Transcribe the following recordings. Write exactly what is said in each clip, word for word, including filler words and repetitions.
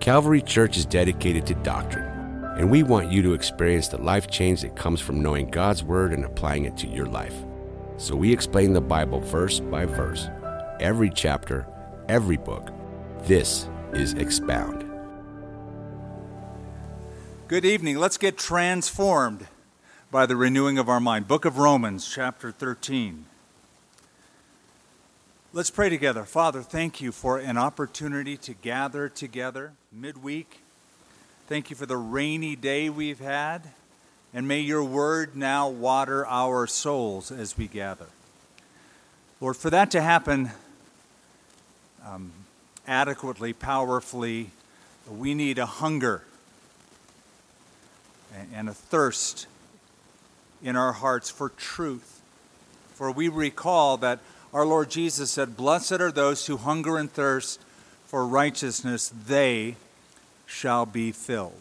Calvary Church is dedicated to doctrine, and we want you to experience the life change that comes from knowing God's Word and applying it to your life. So we explain the Bible verse by verse, every chapter, every book. This is Expound. Good evening. Let's get transformed by the renewing of our mind. Book of Romans, chapter thirteen. Let's pray together. Father, thank you for an opportunity to gather together midweek. Thank you for the rainy day we've had. And may your word now water our souls as we gather. Lord, for that to happen um, adequately, powerfully, we need a hunger and a thirst in our hearts for truth. For we recall that our Lord Jesus said, "Blessed are those who hunger and thirst for righteousness, they shall be filled."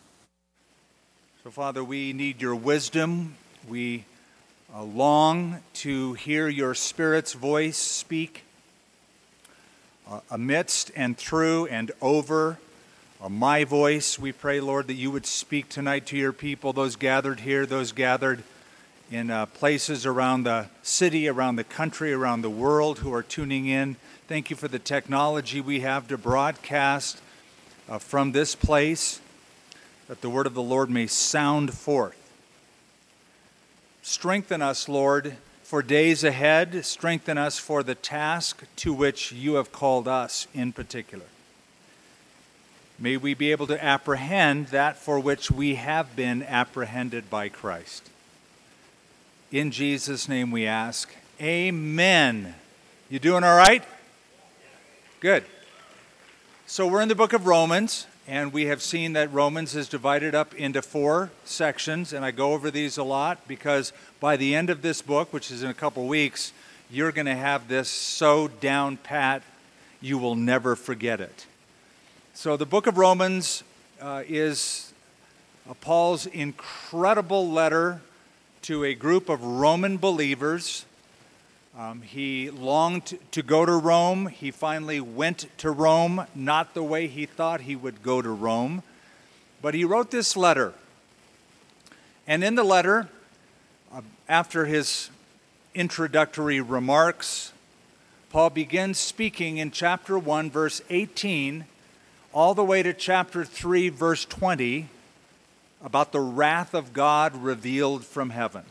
So, Father, we need your wisdom. We uh, long to hear your Spirit's voice speak uh, amidst and through and over uh, my voice. We pray, Lord, that you would speak tonight to your people, those gathered here, those gathered in uh, places around the city, around the country, around the world who are tuning in. Thank you for the technology we have to broadcast uh, from this place, that the word of the Lord may sound forth. Strengthen us, Lord, for days ahead. Strengthen us for the task to which you have called us in particular. May we be able to apprehend that for which we have been apprehended by Christ. In Jesus' name we ask, amen. You doing all right? Good. So we're in the book of Romans, and we have seen that Romans is divided up into four sections, and I go over these a lot because by the end of this book, which is in a couple weeks, you're going to have this so down pat, you will never forget it. So the book of Romans uh, is uh, Paul's incredible letter to a group of Roman believers. Um, he longed to go to Rome. He finally went to Rome, not the way he thought he would go to Rome. But he wrote this letter. And in the letter, uh, after his introductory remarks, Paul begins speaking in chapter one, verse eighteen, all the way to chapter three, verse twenty, about the wrath of God revealed from heaven.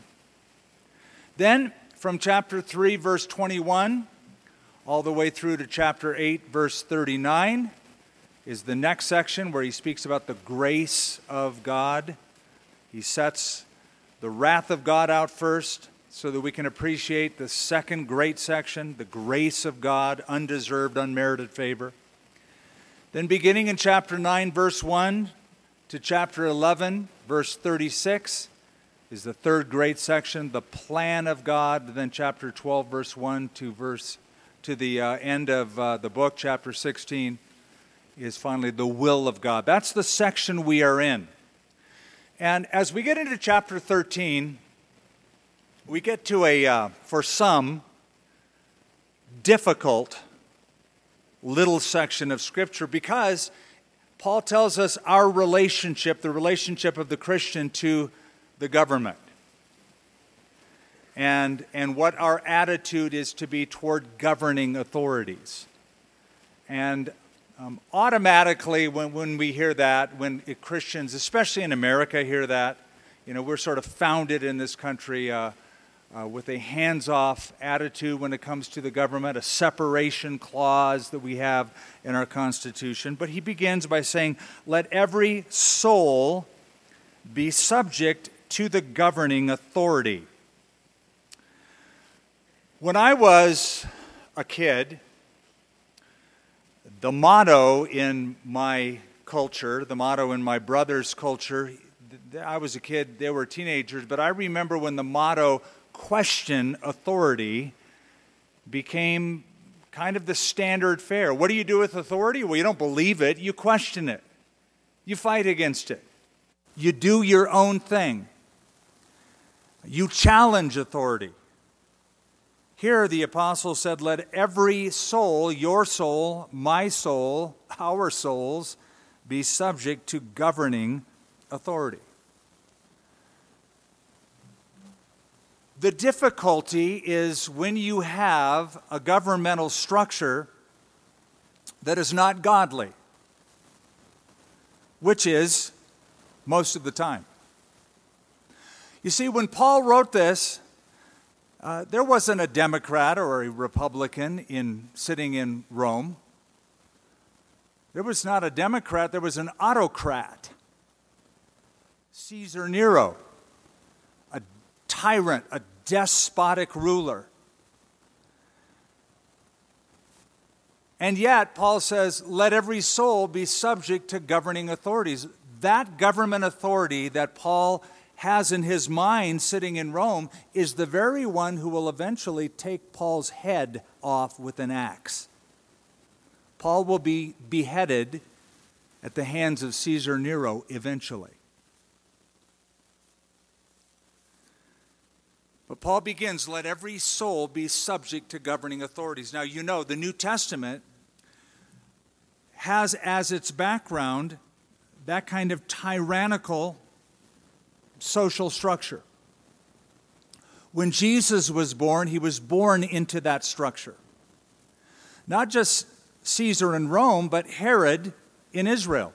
Then, from chapter three, verse twenty-one, all the way through to chapter eight, verse thirty-nine, is the next section where he speaks about the grace of God. He sets the wrath of God out first so that we can appreciate the second great section, the grace of God, undeserved, unmerited favor. Then beginning in chapter nine, verse one, to chapter eleven, verse thirty-six, is the third great section, the plan of God. Then chapter twelve, verse one to verse to the uh, end of uh, the book, chapter sixteen, is finally the will of God. That's the section we are in. And as we get into chapter thirteen, we get to a, uh, for some, difficult little section of Scripture because Paul tells us our relationship, the relationship of the Christian to the government, and, and what our attitude is to be toward governing authorities. And um, automatically when, when we hear that, when Christians, especially in America, hear that, you know, we're sort of founded in this country uh, uh, with a hands-off attitude when it comes to the government, a separation clause that we have in our Constitution. But he begins by saying, let every soul be subject to the governing authority. When I was a kid, the motto in my culture, the motto in my brother's culture, I was a kid, they were teenagers, but I remember when the motto, question authority, became kind of the standard fare. What do you do with authority? Well, you don't believe it, you question it. You fight against it. You do your own thing. You challenge authority. Here the apostle said, let every soul, your soul, my soul, our souls, be subject to governing authority. The difficulty is when you have a governmental structure that is not godly, which is most of the time. You see, when Paul wrote this, uh, there wasn't a Democrat or a Republican in sitting in Rome. There was not a Democrat, there was an autocrat. Caesar Nero, a tyrant, a despotic ruler. And yet, Paul says, let every soul be subject to governing authorities. That government authority that Paul has in his mind sitting in Rome is the very one who will eventually take Paul's head off with an axe. Paul will be beheaded at the hands of Caesar Nero eventually. But Paul begins, let every soul be subject to governing authorities. Now, you know, the New Testament has as its background that kind of tyrannical social structure. When Jesus was born, he was born into that structure. Not just Caesar in Rome, but Herod in Israel.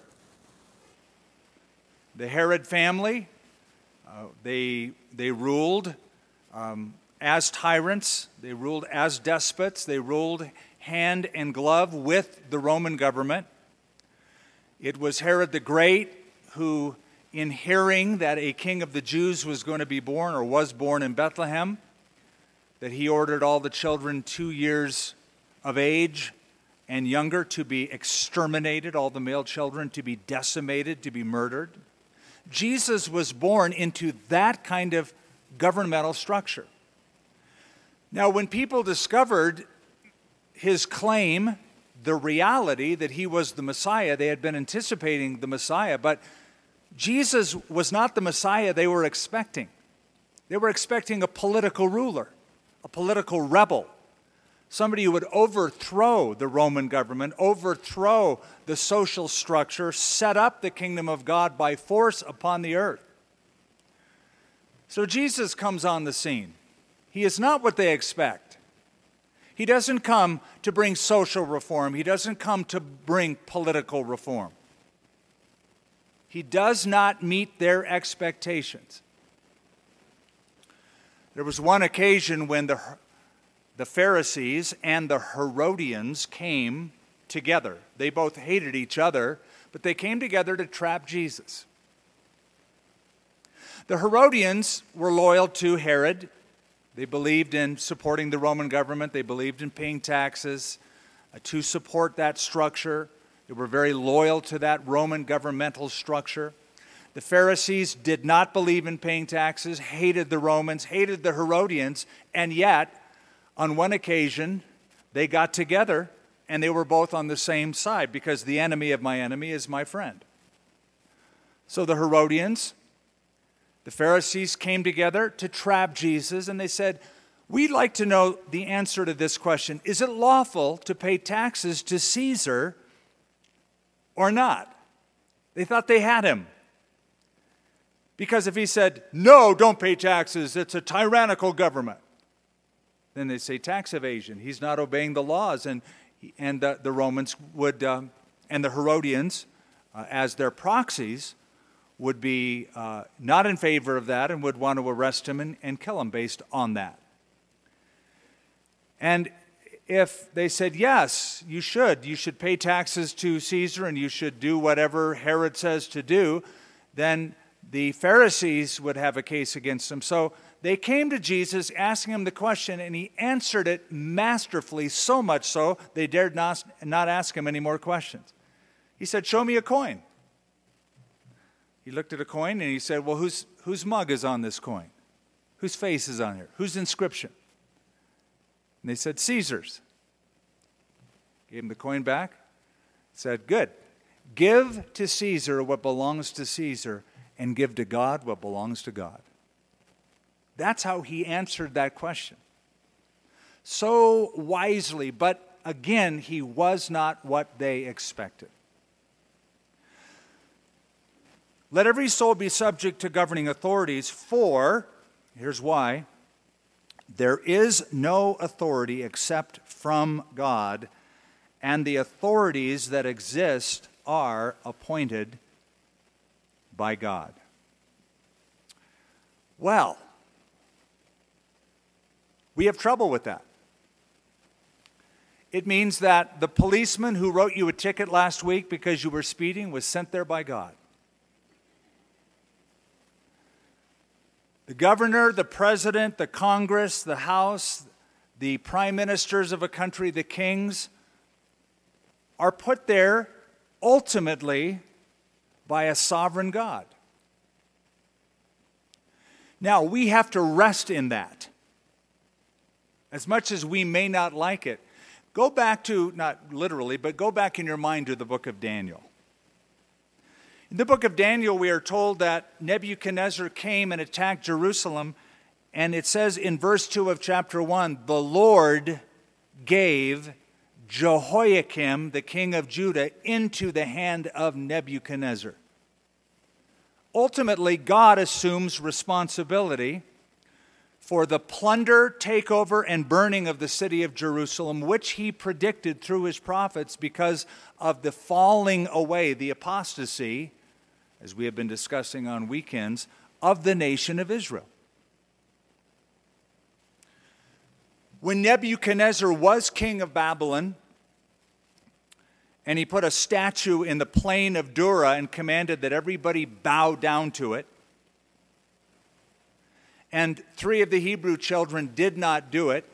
The Herod family, uh, they, they ruled um, as tyrants, they ruled as despots, they ruled hand and glove with the Roman government. It was Herod the Great who, in hearing that a king of the Jews was going to be born or was born in Bethlehem, that he ordered all the children two years of age and younger to be exterminated, all the male children to be decimated, to be murdered. Jesus was born into that kind of governmental structure. Now, when people discovered his claim, the reality that he was the Messiah, they had been anticipating the Messiah, but Jesus was not the Messiah they were expecting. They were expecting a political ruler, a political rebel, somebody who would overthrow the Roman government, overthrow the social structure, set up the kingdom of God by force upon the earth. So Jesus comes on the scene. He is not what they expect. He doesn't come to bring social reform. He doesn't come to bring political reform. He does not meet their expectations. There was one occasion when the, the Pharisees and the Herodians came together. They both hated each other, but they came together to trap Jesus. The Herodians were loyal to Herod. They believed in supporting the Roman government. They believed in paying taxes uh, to support that structure. They were very loyal to that Roman governmental structure. The Pharisees did not believe in paying taxes, hated the Romans, hated the Herodians, and yet, on one occasion, they got together and they were both on the same side because the enemy of my enemy is my friend. So the Herodians, the Pharisees came together to trap Jesus, and they said, we'd like to know the answer to this question. Is it lawful to pay taxes to Caesar or not? They thought they had him. Because if he said, no, don't pay taxes, it's a tyrannical government, then they say tax evasion. He's not obeying the laws. And, and the, the Romans would, um, and the Herodians, uh, as their proxies, would be uh, not in favor of that and would want to arrest him and, and kill him based on that. And if they said, yes, you should, you should pay taxes to Caesar and you should do whatever Herod says to do, then the Pharisees would have a case against him. So they came to Jesus asking him the question, and he answered it masterfully, so much so they dared not, not ask him any more questions. He said, show me a coin. He looked at a coin and he said, well, whose, whose mug is on this coin? Whose face is on here? Whose inscription? And they said, Caesar's. Gave him the coin back. Said, good. Give to Caesar what belongs to Caesar and give to God what belongs to God. That's how he answered that question. So wisely, but again, he was not what they expected. Let every soul be subject to governing authorities, for, here's why, there is no authority except from God, and the authorities that exist are appointed by God. Well, we have trouble with that. It means that the policeman who wrote you a ticket last week because you were speeding was sent there by God. The governor, the president, the Congress, the House, the prime ministers of a country, the kings, are put there ultimately by a sovereign God. Now, we have to rest in that. As much as we may not like it, go back to, not literally, but go back in your mind to the book of Daniel. In the book of Daniel, we are told that Nebuchadnezzar came and attacked Jerusalem, and it says in verse two of chapter one, the Lord gave Jehoiakim, the king of Judah, into the hand of Nebuchadnezzar. Ultimately, God assumes responsibility for the plunder, takeover, and burning of the city of Jerusalem, which he predicted through his prophets because of the falling away, the apostasy, as we have been discussing on weekends, of the nation of Israel. When Nebuchadnezzar was king of Babylon, and he put a statue in the plain of Dura and commanded that everybody bow down to it, and three of the Hebrew children did not do it.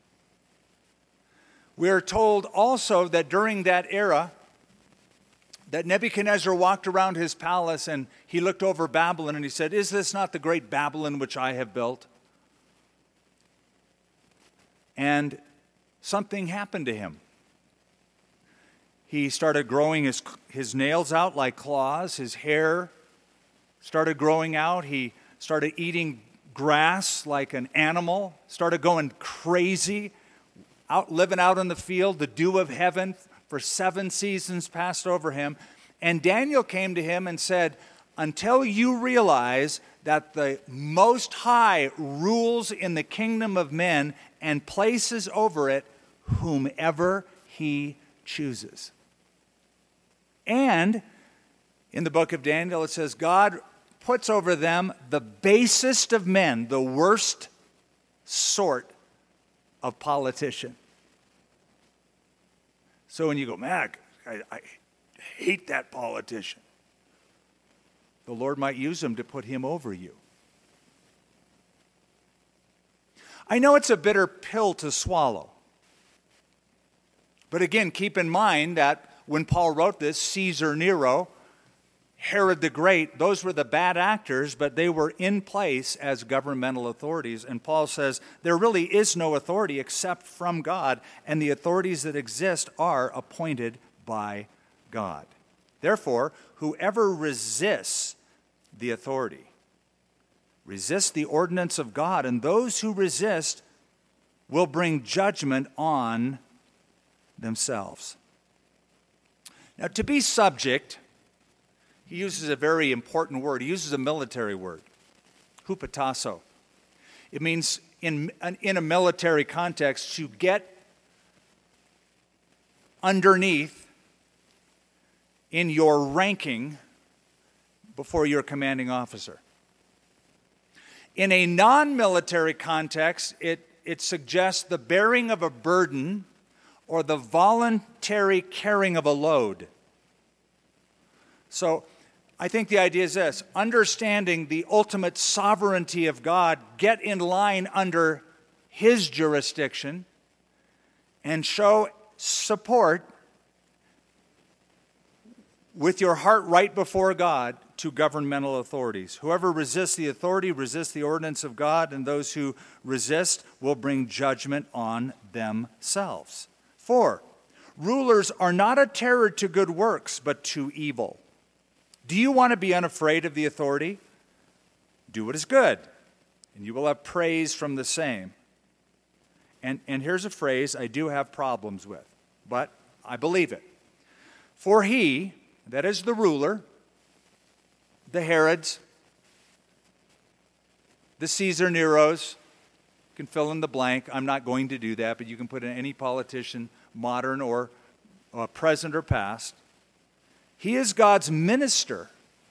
We are told also that during that era, that Nebuchadnezzar walked around his palace and he looked over Babylon and he said, "Is this not the great Babylon which I have built?" And something happened to him. He started growing his, his nails out like claws. His hair started growing out. He started eating grass like an animal, started going crazy, out living out in the field. The dew of heaven for seven seasons passed over him. And Daniel came to him and said, until you realize that the Most High rules in the kingdom of men and places over it whomever he chooses. And in the book of Daniel it says, God puts over them the basest of men, the worst sort of politician. So when you go, man, I, I hate that politician, the Lord might use him to put him over you. I know it's a bitter pill to swallow. But again, keep in mind that when Paul wrote this, Caesar Nero, Herod the Great, those were the bad actors, but they were in place as governmental authorities. And Paul says there really is no authority except from God, and the authorities that exist are appointed by God. Therefore, whoever resists the authority resists the ordinance of God, and those who resist will bring judgment on themselves. Now, to be subject, he uses a very important word. He uses a military word, hupotasso. It means, in, in a military context, to get underneath in your ranking before your commanding officer. In a non-military context, it, it suggests the bearing of a burden or the voluntary carrying of a load. So I think the idea is this: understanding the ultimate sovereignty of God, get in line under his jurisdiction and show support with your heart right before God to governmental authorities. Whoever resists the authority resists the ordinance of God, and those who resist will bring judgment on themselves. Four, rulers are not a terror to good works, but to evil. Do you want to be unafraid of the authority? Do what is good, and you will have praise from the same. And, and here's a phrase I do have problems with, but I believe it. For he, that is the ruler, the Herods, the Caesar Neros. You can fill in the blank. I'm not going to do that, but you can put in any politician, modern or uh, present or past. He is God's minister.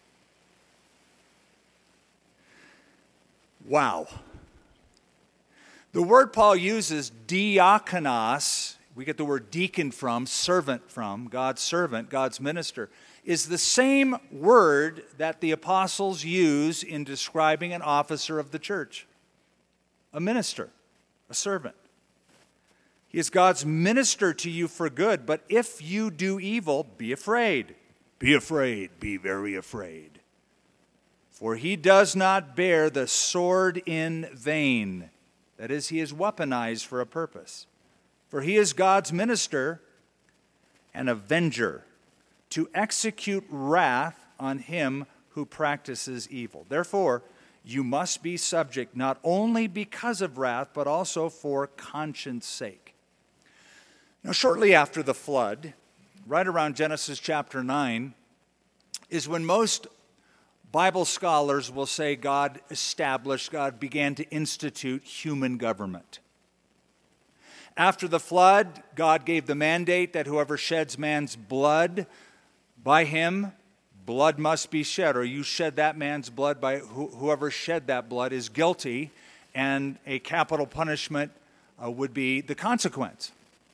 Wow. The word Paul uses, diakonos, we get the word deacon from, servant from, God's servant, God's minister, is the same word that the apostles use in describing an officer of the church. A minister, a servant. He is God's minister to you for good, but if you do evil, be afraid. Be afraid, be very afraid. For he does not bear the sword in vain. That is, he is weaponized for a purpose. For he is God's minister, an avenger, to execute wrath on him who practices evil. Therefore, you must be subject not only because of wrath, but also for conscience sake. Now, shortly after the flood, right around Genesis chapter nine, is when most Bible scholars will say God established, God began to institute human government. After the flood, God gave the mandate that whoever sheds man's blood, by him, blood must be shed, or you shed that man's blood, by wh- whoever shed that blood is guilty, and a capital punishment uh, would be the consequence.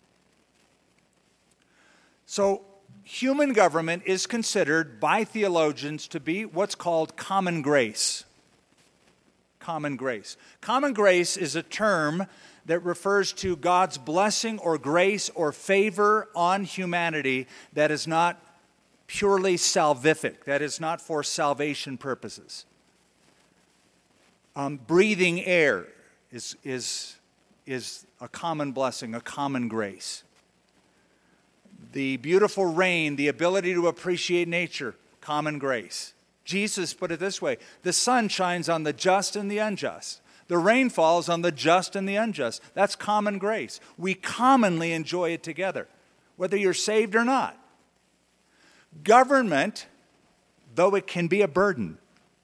So, human government is considered by theologians to be what's called common grace. Common grace. Common grace is a term that refers to God's blessing or grace or favor on humanity that is not purely salvific, that is not for salvation purposes. Um, breathing air is, is, is a common blessing, a common grace. The beautiful rain, the ability to appreciate nature, common grace. Jesus put it this way: the sun shines on the just and the unjust. The rain falls on the just and the unjust. That's common grace. We commonly enjoy it together, whether you're saved or not. Government, though it can be a burden,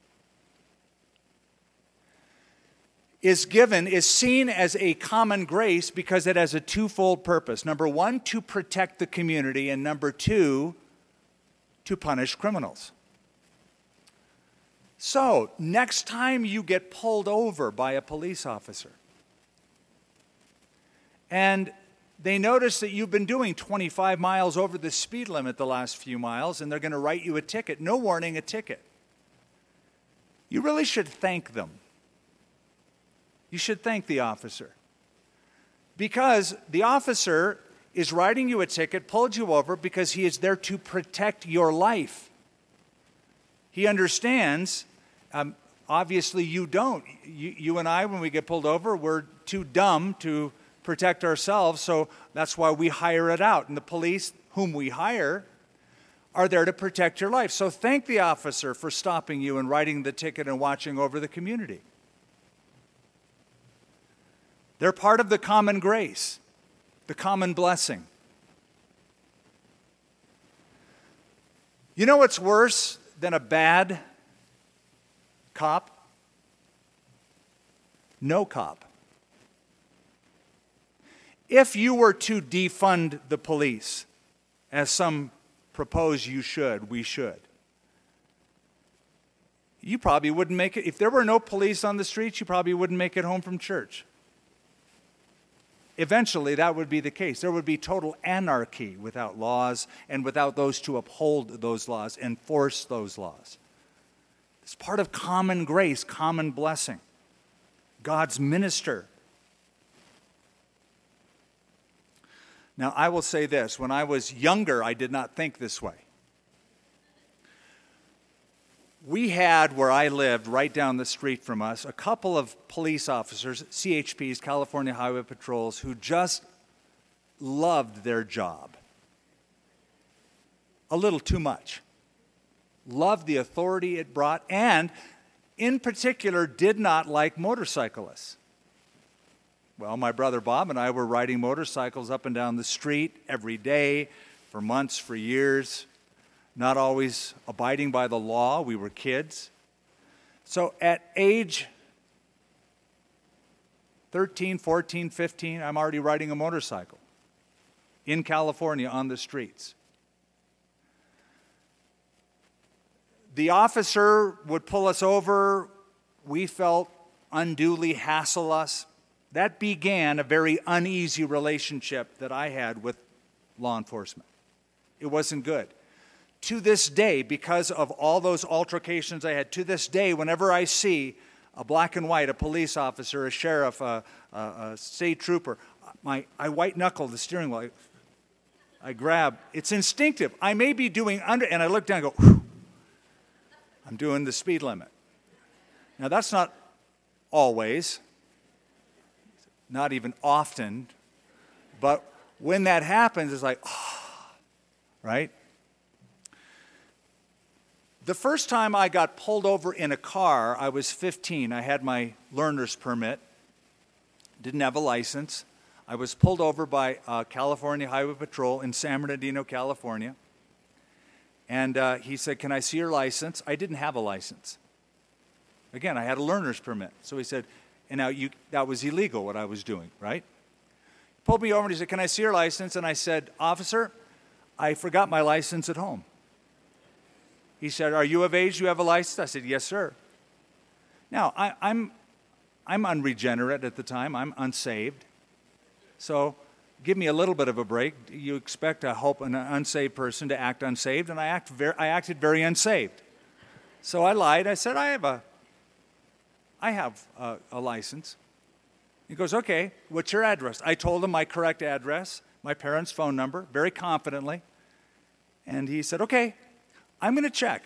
is given, is seen as a common grace because it has a twofold purpose. Number one, to protect the community, and number two, to punish criminals. So, next time you get pulled over by a police officer, and they notice that you've been doing twenty-five miles over the speed limit the last few miles, and they're going to write you a ticket. No warning, a ticket. You really should thank them. You should thank the officer. Because the officer is writing you a ticket, pulled you over, because he is there to protect your life. He understands, um, obviously you don't. You, you and I, when we get pulled over, we're too dumb to protect ourselves, so that's why we hire it out. And the police, whom we hire, are there to protect your life. So thank the officer for stopping you and writing the ticket and watching over the community. They're part of the common grace, the common blessing. You know what's worse than a bad cop? No cop. If you were to defund the police, as some propose you should, we should, you probably wouldn't make it. If there were no police on the streets, you probably wouldn't make it home from church. Eventually, that would be the case. There would be total anarchy without laws and without those to uphold those laws, enforce those laws. It's part of common grace, common blessing. God's minister. Now, I will say this. When I was younger, I did not think this way. We had, where I lived, right down the street from us, a couple of police officers, C H Ps, California Highway Patrols, who just loved their job. A little too much. Loved the authority it brought, and in particular did not like motorcyclists. Well, my brother Bob and I were riding motorcycles up and down the street every day for months, for years. not always abiding by the law. We were kids. So at age thirteen, fourteen, fifteen, I'm already riding a motorcycle in California on the streets. The officer would pull us over. We felt unduly hassle us. That began a very uneasy relationship that I had with law enforcement. It wasn't good. To this day, because of all those altercations I had, to this day, whenever I see a black and white, a police officer, a sheriff, a, a, a state trooper, my, I white-knuckle the steering wheel. I, I grab. It's instinctive. I may be doing under, and I look down and go, whew, I'm doing the speed limit. Now, that's not always, not even often, but when that happens, it's like, oh, right? The first time I got pulled over in a car, I was fifteen. I had my learner's permit, didn't have a license. I was pulled over by uh, California Highway Patrol in San Bernardino, California. And uh, he said, can I see your license? I didn't have a license. Again, I had a learner's permit. So he said, and now you, that was illegal what I was doing, right? He pulled me over and he said, can I see your license? And I said, officer, I forgot my license at home. He said, are you of age? You have a license? I said, yes, sir. Now, I, I'm, I'm unregenerate at the time. I'm unsaved. So give me a little bit of a break. You expect, I hope, an unsaved person to act unsaved, and I, act ver- I acted very unsaved. So I lied. I said, I have a, I have a, a license. He goes, okay, what's your address? I told him my correct address, my parents' phone number, very confidently. And he said, okay, I'm going to check.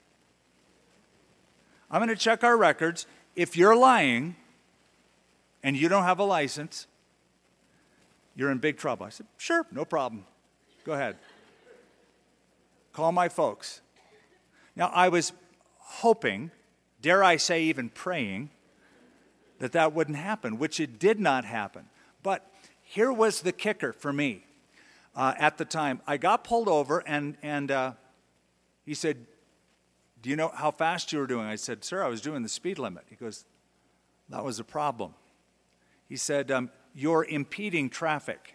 I'm going to check our records. If you're lying and you don't have a license, you're in big trouble. I said, sure, no problem. Go ahead. Call my folks. Now, I was hoping, dare I say even praying, that that wouldn't happen, which it did not happen. But here was the kicker for me uh, at the time. I got pulled over, and, and uh, he said, do you know how fast you were doing? I said, sir, I was doing the speed limit. He goes, that was a problem. He said, um, you're impeding traffic.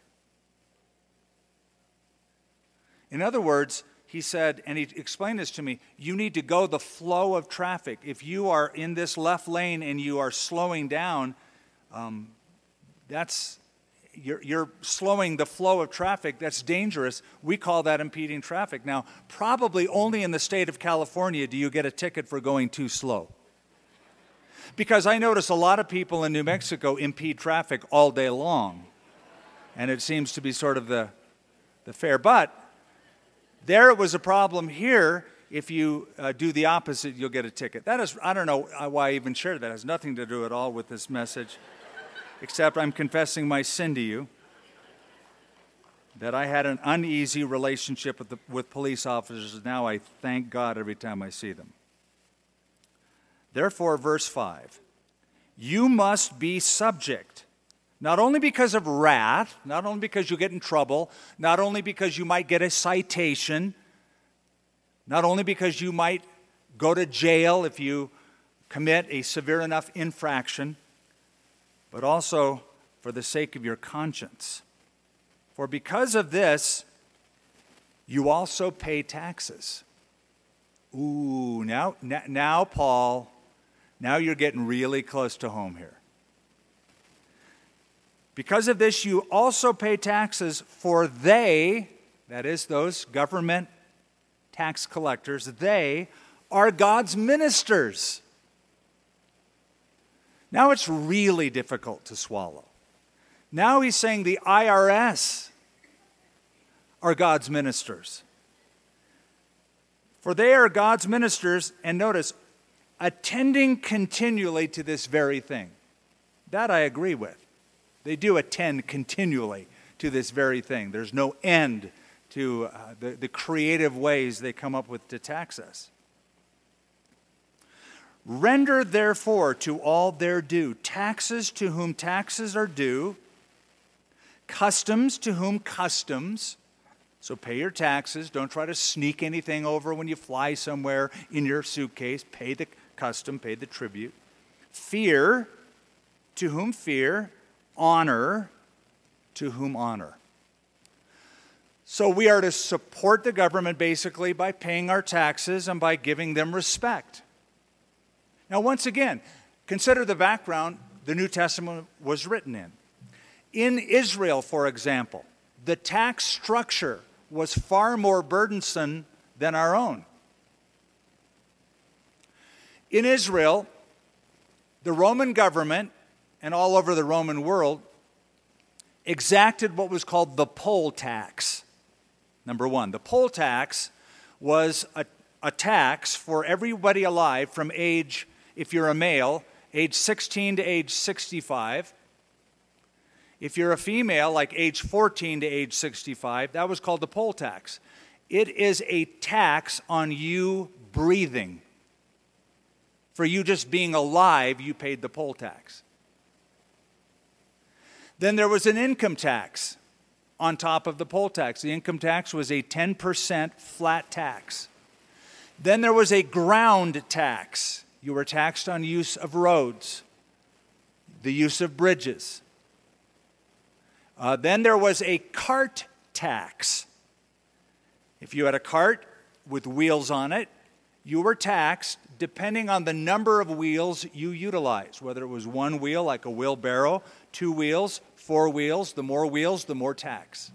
In other words, he said, and he explained this to me, you need to go the flow of traffic. If you are in this left lane and you are slowing down, um, that's you're, you're slowing the flow of traffic. That's dangerous. We call that impeding traffic. Now, probably only in the state of California do you get a ticket for going too slow. Because I notice a lot of people in New Mexico impede traffic all day long. And it seems to be sort of the, the fare. But there it was a problem. Here, if you uh, do the opposite, you'll get a ticket. That is, I don't know why I even shared that. It has nothing to do at all with this message, except I'm confessing my sin to you, that I had an uneasy relationship with, the, with police officers. Now I thank God every time I see them. Therefore, verse five, you must be subject, not only because of wrath, not only because you get in trouble, not only because you might get a citation, not only because you might go to jail if you commit a severe enough infraction, but also for the sake of your conscience. For because of this, you also pay taxes. Ooh, now, now, Paul, now you're getting really close to home here. Because of this, you also pay taxes, for they, that is those government tax collectors, they are God's ministers. Now it's really difficult to swallow. Now he's saying the I R S are God's ministers. For they are God's ministers, and notice, attending continually to this very thing. That I agree with. They do attend continually to this very thing. There's no end to uh, the, the creative ways they come up with to tax us. Render therefore to all their due, taxes to whom taxes are due, customs to whom customs, So pay your taxes. Don't try to sneak anything over when you fly somewhere in your suitcase. Pay the custom, pay the tribute. Fear, to whom fear. Honor, to whom honor. So we are to support the government basically by paying our taxes and by giving them respect. Now, once again, consider the background the New Testament was written in. In Israel, for example, the tax structure was far more burdensome than our own. In Israel, the Roman government, and all over the Roman world, exacted what was called the poll tax. Number one, the poll tax was a, a tax for everybody alive from age, if you're a male, age sixteen to age sixty-five. If you're a female, like age fourteen to age sixty-five, that was called the poll tax. It is a tax on you breathing. For you just being alive, you paid the poll tax. Then there was an income tax on top of the poll tax. The income tax was a ten percent flat tax. Then there was a ground tax. You were taxed on use of roads, the use of bridges. Uh, then there was a cart tax. If you had a cart with wheels on it, you were taxed depending on the number of wheels you utilized, whether it was one wheel like a wheelbarrow, two wheels, four wheels. The more wheels, the more tax.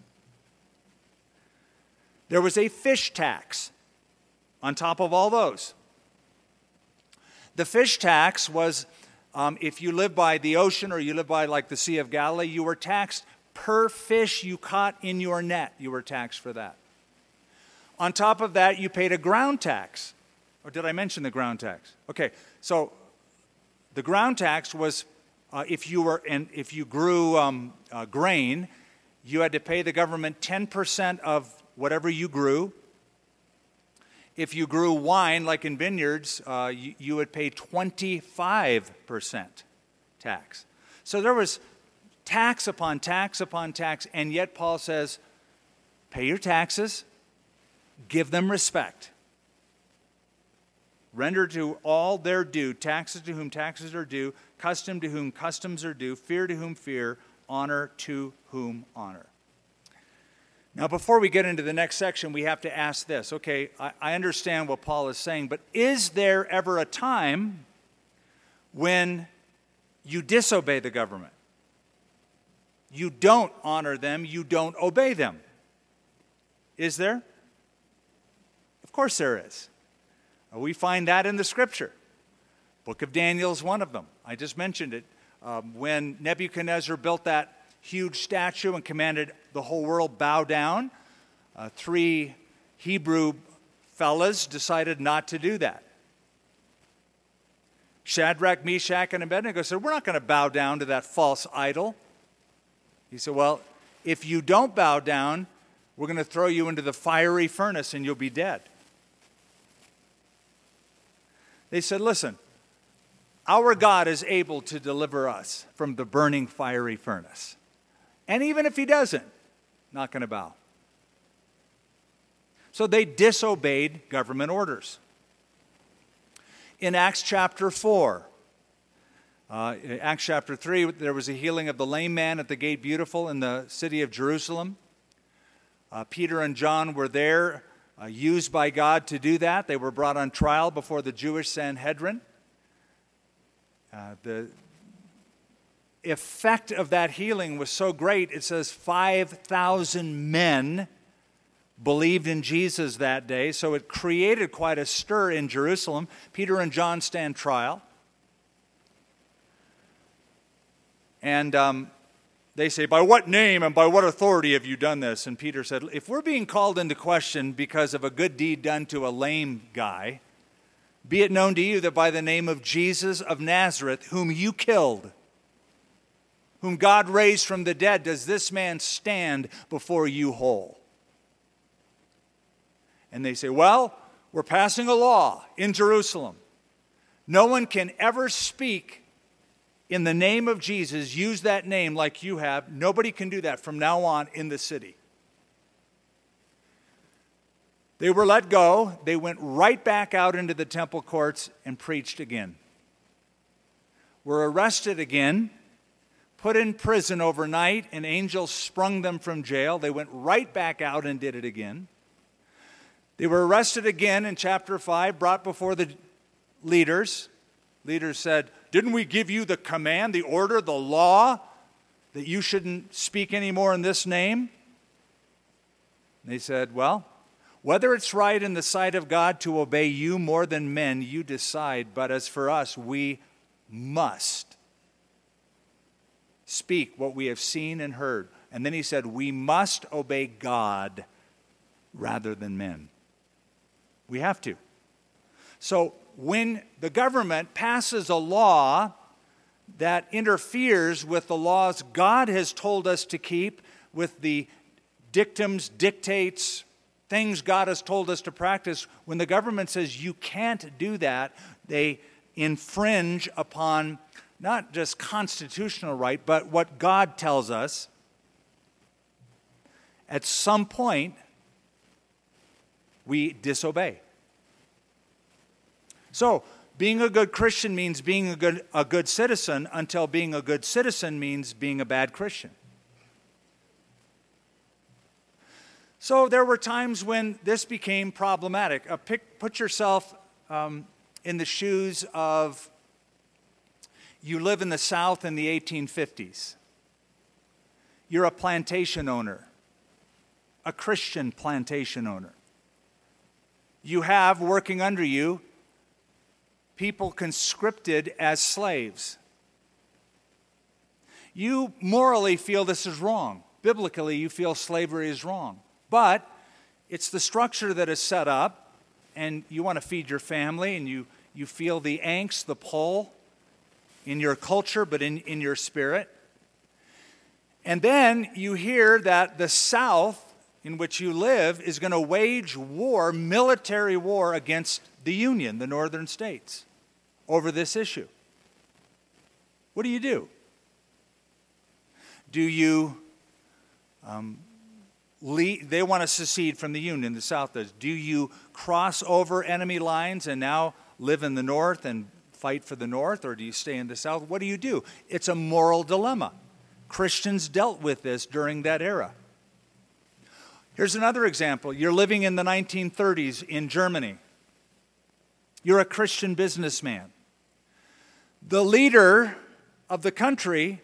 There was a fish tax on top of all those. The fish tax was, um, if you live by the ocean or you live by like the Sea of Galilee, you were taxed per fish you caught in your net. You were taxed for that. On top of that, you paid a ground tax. Or did I mention the ground tax? Okay, so the ground tax was uh, if you were and if you grew um, uh, grain, you had to pay the government ten percent of whatever you grew. If you grew wine, like in vineyards, uh, you, you would pay twenty-five percent tax. So there was tax upon tax upon tax, and yet Paul says, pay your taxes, give them respect. Render to all their due, taxes to whom taxes are due, custom to whom customs are due, fear to whom fear, honor to whom honor. Now, before we get into the next section, we have to ask this. Okay, I, I understand what Paul is saying, but is there ever a time when you disobey the government? You don't honor them, you don't obey them. Is there? Of course there is. We find that in the Scripture. Book of Daniel is one of them. I just mentioned it. Um, when Nebuchadnezzar built that huge statue and commanded the whole world bow down, uh, three Hebrew fellas decided not to do that. Shadrach, Meshach, and Abednego said, we're not going to bow down to that false idol. He said, well, if you don't bow down, we're going to throw you into the fiery furnace and you'll be dead. They said, listen, our God is able to deliver us from the burning fiery furnace. And even if he doesn't, not going to bow. So they disobeyed government orders. In Acts chapter four, uh, in Acts chapter three, there was a healing of the lame man at the Gate Beautiful in the city of Jerusalem. Uh, Peter and John were there, uh, used by God to do that. They were brought on trial before the Jewish Sanhedrin. Uh, the effect of that healing was so great, it says five thousand men believed in Jesus that day, so it created quite a stir in Jerusalem. Peter and John stand trial. And um, they say, by what name and by what authority have you done this? And Peter said, if we're being called into question because of a good deed done to a lame guy, be it known to you that by the name of Jesus of Nazareth, whom you killed, whom God raised from the dead, does this man stand before you whole? And they say, well, we're passing a law in Jerusalem. No one can ever speak in the name of Jesus, use that name like you have. Nobody can do that from now on in the city. They were let go. They went right back out into the temple courts and preached again. Were arrested again, put in prison overnight, and angels sprung them from jail. They went right back out and did it again. They were arrested again in chapter five, brought before the leaders. Leaders said, "Didn't we give you the command, the order, the law, that you shouldn't speak anymore in this name?" They said, "Well, whether it's right in the sight of God to obey you more than men, you decide. But as for us, we must speak what we have seen and heard." And then he said, "We must obey God rather than men." We have to. So when the government passes a law that interferes with the laws God has told us to keep, with the dictums, dictates, things God has told us to practice, when the government says you can't do that, they infringe upon not just constitutional right, but what God tells us. At some point, we disobey. So, being a good Christian means being a good, a good citizen, until being a good citizen means being a bad Christian. So there were times when this became problematic. Uh, pick, put yourself um, in the shoes of, you live in the South in the eighteen fifties. You're a plantation owner, a Christian plantation owner. You have working under you people conscripted as slaves. You morally feel this is wrong. Biblically, you feel slavery is wrong. But it's the structure that is set up, and you want to feed your family, and you, you feel the angst, the pull in your culture, but in, in your spirit. And then you hear that the South, in which you live, is going to wage war, military war, against the Union, the northern states, over this issue. What do you do? Do you... Um, They want to secede from the Union, the South does. Do you cross over enemy lines and now live in the North and fight for the North, or do you stay in the South? What do you do? It's a moral dilemma. Christians dealt with this during that era. Here's another example. You're living in the nineteen thirties in Germany. You're a Christian businessman. The leader of the country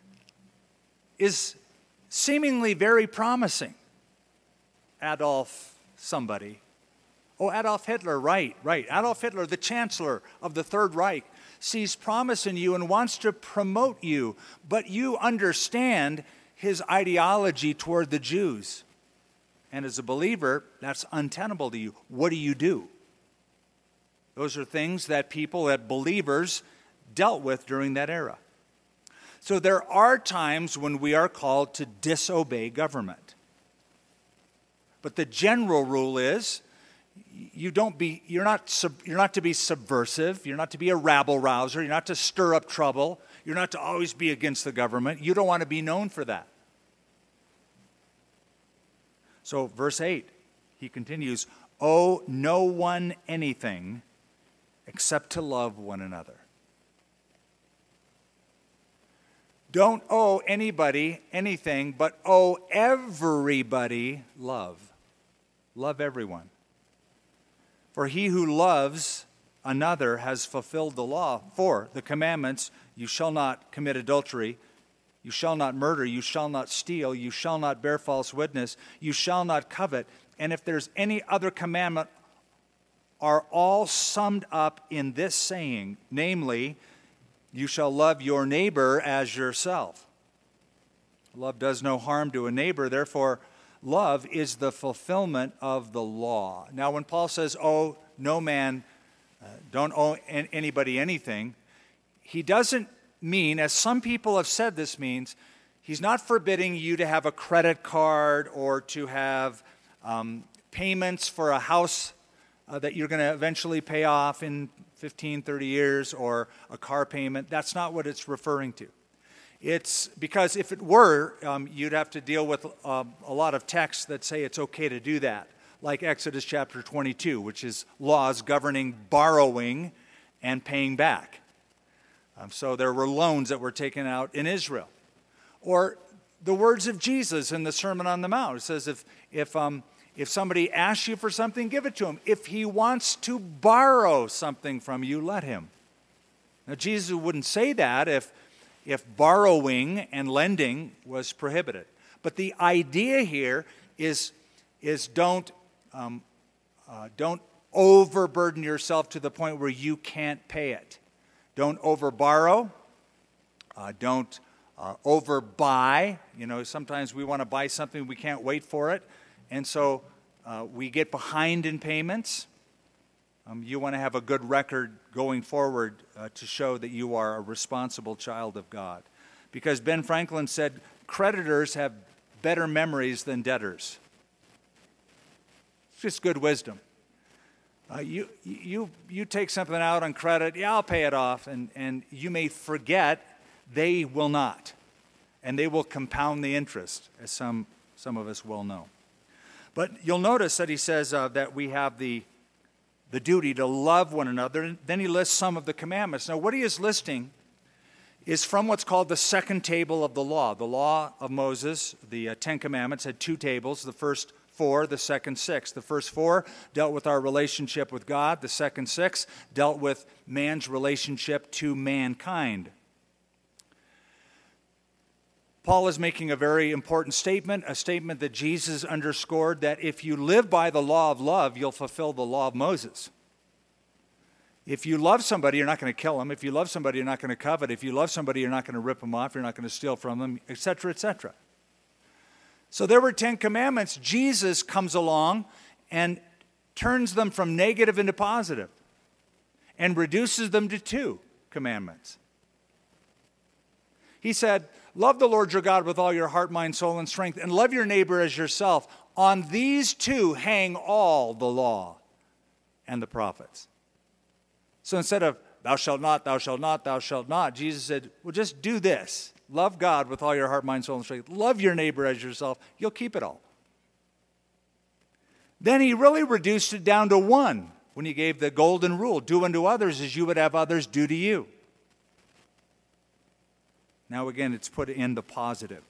is seemingly very promising. Adolf somebody. Oh, Adolf Hitler, right, right. Adolf Hitler, the chancellor of the Third Reich, sees promise in you and wants to promote you, but you understand his ideology toward the Jews. And as a believer, that's untenable to you. What do you do? Those are things that people, that believers, dealt with during that era. So there are times when we are called to disobey government. But the general rule is, you don't be, you're not, sub, you're not to be subversive. You're not to be a rabble-rouser. You're not to stir up trouble. You're not to always be against the government. You don't want to be known for that. So verse eight, he continues, "Owe no one anything except to love one another." Don't owe anybody anything, but owe everybody love. Love everyone. For he who loves another has fulfilled the law. For the commandments, you shall not commit adultery, you shall not murder, you shall not steal, you shall not bear false witness, you shall not covet. And if there's any other commandment, are all summed up in this saying, namely, you shall love your neighbor as yourself. Love does no harm to a neighbor, therefore love is the fulfillment of the law. Now when Paul says, "Oh, no man, uh, don't owe anybody anything," he doesn't mean, as some people have said this means, he's not forbidding you to have a credit card or to have um, payments for a house uh, that you're going to eventually pay off in fifteen, thirty years, or a car payment. That's not what it's referring to. It's because if it were, um, you'd have to deal with uh, a lot of texts that say it's okay to do that. like Exodus chapter twenty-two, which is laws governing borrowing and paying back. Um, so there were loans that were taken out in Israel. Or the words of Jesus in the Sermon on the Mount. It says if, if, um, if somebody asks you for something, give it to him. If he wants to borrow something from you, let him. Now, Jesus wouldn't say that if, if borrowing and lending was prohibited. But the idea here is, is don't, um, uh, don't overburden yourself to the point where you can't pay it. Don't overborrow. Uh, don't uh, overbuy. You know, sometimes we want to buy something, we can't wait for it. And so uh, we get behind in payments. Um, you want to have a good record going forward uh, to show that you are a responsible child of God. Because Ben Franklin said, creditors have better memories than debtors. It's just good wisdom. Uh, you, you, you take something out on credit, yeah, I'll pay it off, and, and you may forget, they will not. And they will compound the interest, as some, some of us well know. But you'll notice that he says uh, that we have the, the duty to love one another. And then he lists some of the commandments. Now, what he is listing is from what's called the second table of the law. The law of Moses, the uh, Ten Commandments, had two tables. The first four, the second six. The first four dealt with our relationship with God. The second six dealt with man's relationship to mankind. Paul is making a very important statement, a statement that Jesus underscored, that if you live by the law of love, you'll fulfill the law of Moses. If you love somebody, you're not going to kill them. If you love somebody, you're not going to covet. If you love somebody, you're not going to rip them off. You're not going to steal from them, et cetera, et cetera. So there were Ten Commandments. Jesus comes along and turns them from negative into positive and reduces them to two commandments. He said, love the Lord your God with all your heart, mind, soul, and strength, and love your neighbor as yourself. On these two hang all the law and the prophets. So instead of thou shalt not, thou shalt not, thou shalt not, Jesus said, well, just do this. Love God with all your heart, mind, soul, and strength. Love your neighbor as yourself. You'll keep it all. Then he really reduced it down to one when he gave the golden rule. Do unto others as you would have others do to you. Now again, it's put in the positive.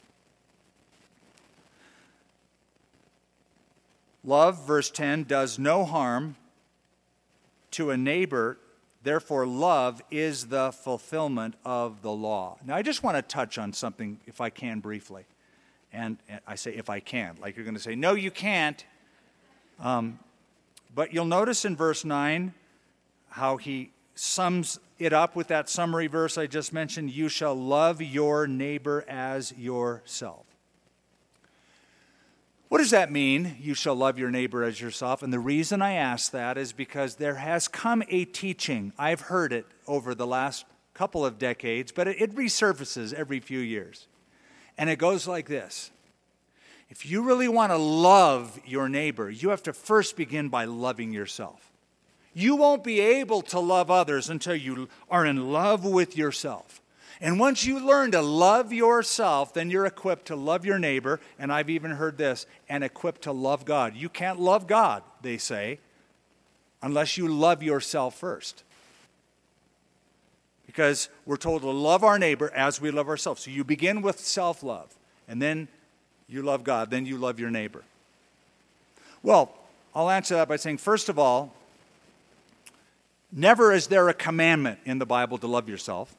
Love, verse ten, does no harm to a neighbor. Therefore, love is the fulfillment of the law. Now, I just want to touch on something, if I can, briefly. And I say if I can, like you're going to say, no, you can't. Um, but you'll notice in verse nine how he sums it up with that summary verse I just mentioned, you shall love your neighbor as yourself. What does that mean, you shall love your neighbor as yourself? And the reason I ask that is because there has come a teaching. I've heard it over the last couple of decades, but it resurfaces every few years. And it goes like this. If you really want to love your neighbor, you have to first begin by loving yourself. You won't be able to love others until you are in love with yourself. And once you learn to love yourself, then you're equipped to love your neighbor, and I've even heard this, and equipped to love God. You can't love God, they say, unless you love yourself first. Because we're told to love our neighbor as we love ourselves. So you begin with self-love, and then you love God, then you love your neighbor. Well, I'll answer that by saying, first of all, never is there a commandment in the Bible to love yourself.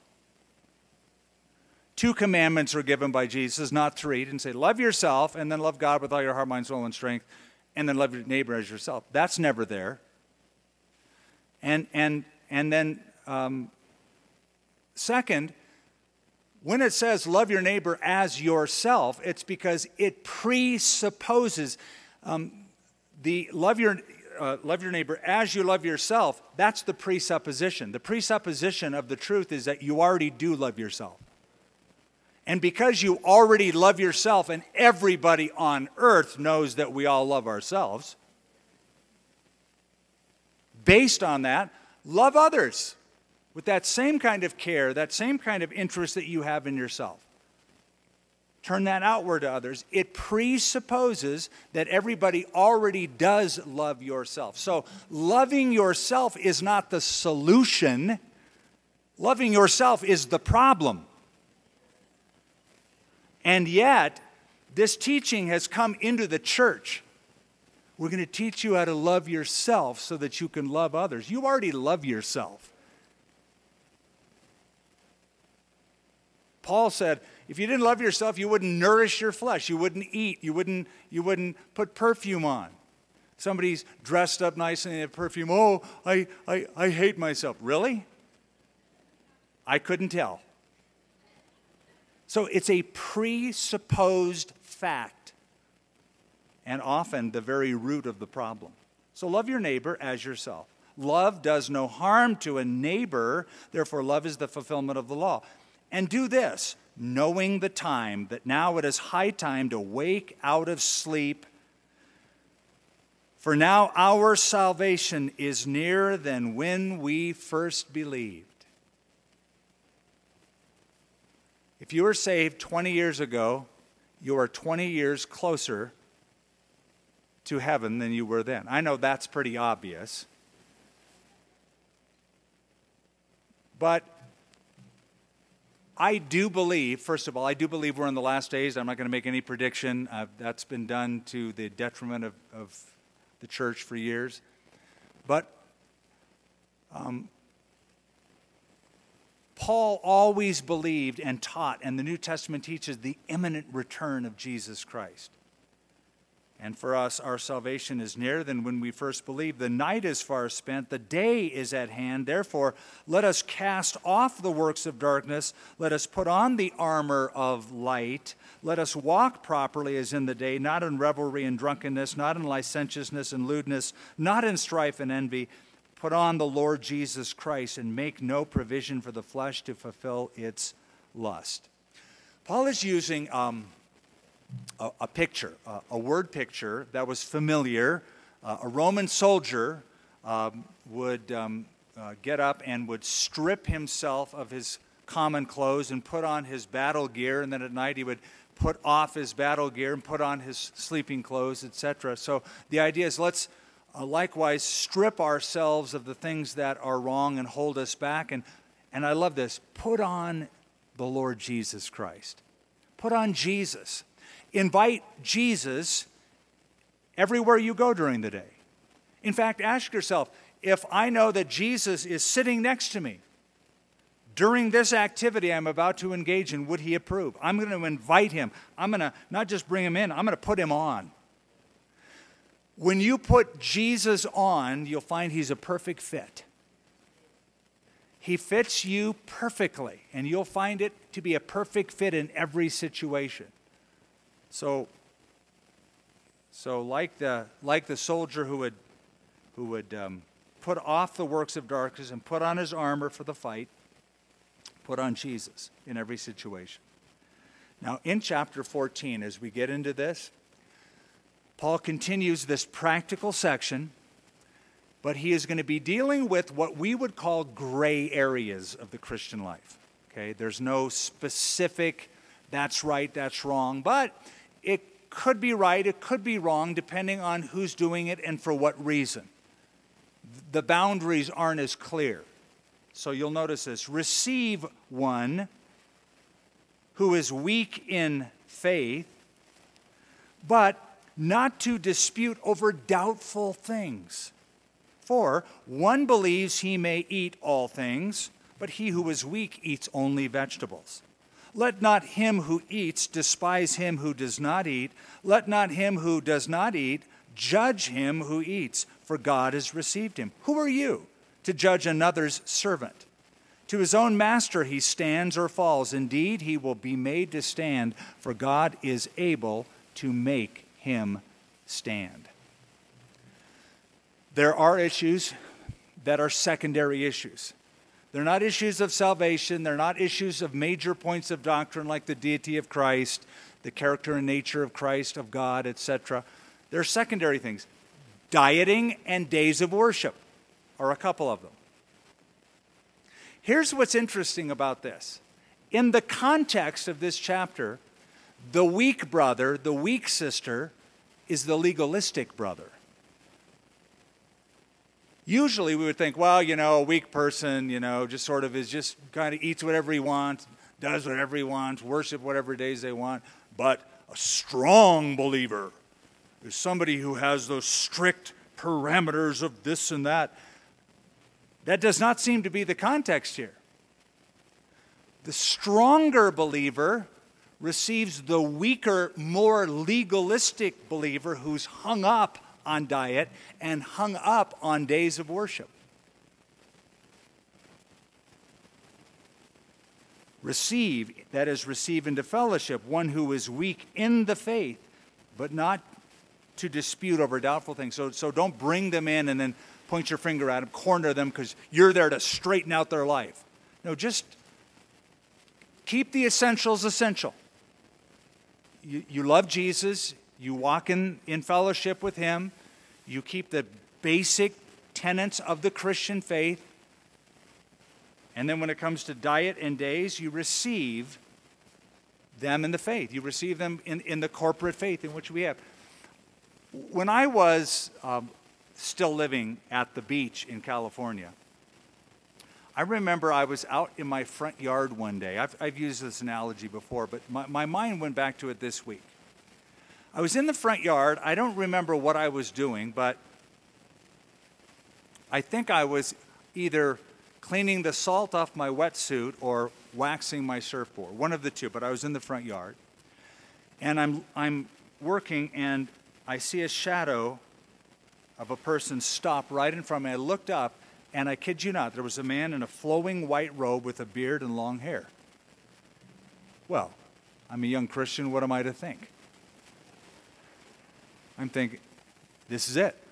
Two commandments are given by Jesus, not three. He didn't say, love yourself, and then love God with all your heart, mind, soul, and strength, and then love your neighbor as yourself. That's never there. And, and, and then, um, second, when it says love your neighbor as yourself, it's because it presupposes um, the love your Uh, love your neighbor as you love yourself. That's the presupposition. The presupposition of the truth is that you already do love yourself. And because you already love yourself, and everybody on earth knows that we all love ourselves, based on that, love others with that same kind of care, that same kind of interest that you have in yourself. turn that outward to others. It presupposes that everybody already does love yourself. So loving yourself is not the solution. Loving yourself is the problem. And yet, this teaching has come into the church. We're going to teach you how to love yourself so that you can love others. You already love yourself. Paul said, if you didn't love yourself, you wouldn't nourish your flesh. You wouldn't eat. You wouldn't, you wouldn't put perfume on. Somebody's dressed up nice and they have perfume. Oh, I, I, I hate myself. Really? I couldn't tell. So it's a presupposed fact, and often the very root of the problem. So love your neighbor as yourself. Love does no harm to a neighbor, therefore love is the fulfillment of the law. And do this, knowing the time, that now it is high time to wake out of sleep. For now our salvation is nearer than when we first believed. If you were saved twenty years ago, you are twenty years closer to heaven than you were then. I know that's pretty obvious. But I do believe, first of all, I do believe we're in the last days. I'm not going to make any prediction. Uh, that's been done to the detriment of, of the church for years. But um, Paul always believed and taught, and the New Testament teaches, the imminent return of Jesus Christ. And for us, our salvation is nearer than when we first believed. The night is far spent, the day is at hand. Therefore, let us cast off the works of darkness. Let us put on the armor of light. Let us walk properly as in the day, not in revelry and drunkenness, not in licentiousness and lewdness, not in strife and envy. Put on the Lord Jesus Christ and make no provision for the flesh to fulfill its lust. Paul is using um, a, a picture, a, a word picture that was familiar. Uh, a Roman soldier um, would um, uh, get up and would strip himself of his common clothes and put on his battle gear, and then at night he would put off his battle gear and put on his sleeping clothes, et cetera. So the idea is let's Uh, likewise, strip ourselves of the things that are wrong and hold us back. And, and I love this. Put on the Lord Jesus Christ. Put on Jesus. Invite Jesus everywhere you go during the day. In fact, ask yourself, if I know that Jesus is sitting next to me during this activity I'm about to engage in, would he approve? I'm going to invite him. I'm going to not just bring him in, I'm going to put him on. When you put Jesus on, you'll find he's a perfect fit. He fits you perfectly, and you'll find it to be a perfect fit in every situation. So, so like the like the soldier who would who would um, put off the works of darkness and put on his armor for the fight, put on Jesus in every situation. Now, in chapter fourteen, as we get into this, Paul continues this practical section, but he is going to be dealing with what we would call gray areas of the Christian life. Okay, there's no specific, that's right, that's wrong, but it could be right, it could be wrong, depending on who's doing it and for what reason. The boundaries aren't as clear. So you'll notice this. Receive one who is weak in faith, but not to dispute over doubtful things. For one believes he may eat all things, but he who is weak eats only vegetables. Let not him who eats despise him who does not eat. Let not him who does not eat judge him who eats, for God has received him. Who are you to judge another's servant? To his own master he stands or falls. Indeed, he will be made to stand, for God is able to make him stand. There are issues that are secondary issues. They're not issues of salvation. They're not issues of major points of doctrine like the deity of Christ, the character and nature of Christ, of God, et cetera. They're secondary things. Dieting and days of worship are a couple of them. Here's what's interesting about this. In the context of this chapter, The weak brother, the weak sister, is the legalistic brother. Usually we would think, well, you know, a weak person, you know, just sort of is just kind of eats whatever he wants, does whatever he wants, worship whatever days they want. But a strong believer is somebody who has those strict parameters of this and that. That does not seem to be the context here. The stronger believer receives the weaker, more legalistic believer who's hung up on diet and hung up on days of worship. Receive, that is, receive into fellowship, one who is weak in the faith, but not to dispute over doubtful things. So, so don't bring them in and then point your finger at them, corner them because you're there to straighten out their life. No, just keep the essentials essential. You, you love Jesus. You walk in, in fellowship with him. You keep the basic tenets of the Christian faith. And then when it comes to diet and days, you receive them in the faith. You receive them in, in the corporate faith in which we have. When I was um, still living at the beach in California, I remember I was out in my front yard one day. I've, I've used this analogy before, but my, my mind went back to it this week. I was in the front yard. I don't remember what I was doing, but I think I was either cleaning the salt off my wetsuit or waxing my surfboard, one of the two, but I was in the front yard. And I'm, I'm working, and I see a shadow of a person stop right in front of me. I looked up, and I kid you not, there was a man in a flowing white robe with a beard and long hair. Well, I'm a young Christian. What am I to think? I'm thinking, this is it.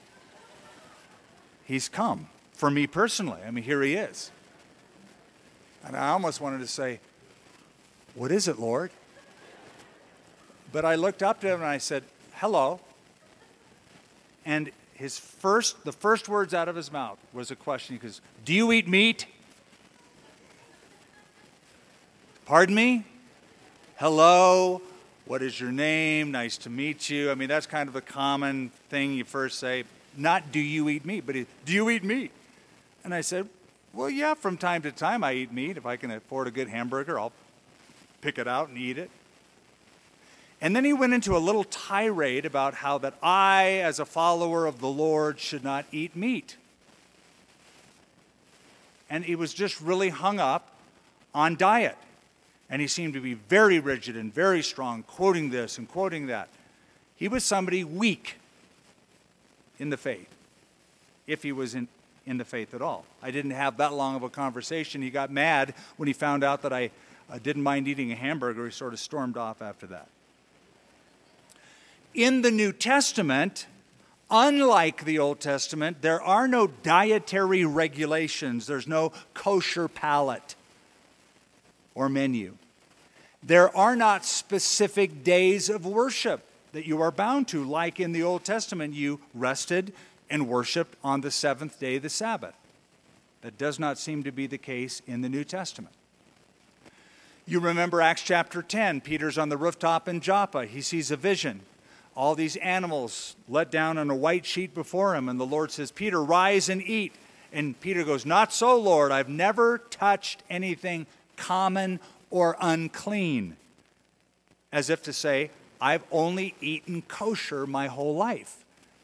He's come. For me personally, I mean, here he is. And I almost wanted to say, what is it, Lord? But I looked up to him and I said, hello. And his first, the first words out of his mouth was a question. He goes, do you eat meat? Pardon me? Hello. What is your name? Nice to meet you. I mean, that's kind of a common thing you first say. Not do you eat meat, but do you eat meat? And I said, well, yeah, from time to time I eat meat. If I can afford a good hamburger, I'll pick it out and eat it. And then he went into a little tirade about how that I, as a follower of the Lord, should not eat meat. And he was just really hung up on diet. And he seemed to be very rigid and very strong, quoting this and quoting that. He was somebody weak in the faith, if he was in, in the faith at all. I didn't have that long of a conversation. He got mad when he found out that I uh, didn't mind eating a hamburger. He sort of stormed off after that. In the New Testament, unlike the Old Testament, there are no dietary regulations. There's no kosher palate or menu. There are not specific days of worship that you are bound to. Like in the Old Testament, you rested and worshiped on the seventh day, the Sabbath. That does not seem to be the case in the New Testament. You remember Acts chapter ten. Peter's on the rooftop in Joppa. He sees a vision. All these animals let down on a white sheet before him. And the Lord says, Peter, rise and eat. And Peter goes, not so, Lord. I've never touched anything common or unclean. As if to say, I've only eaten kosher my whole life.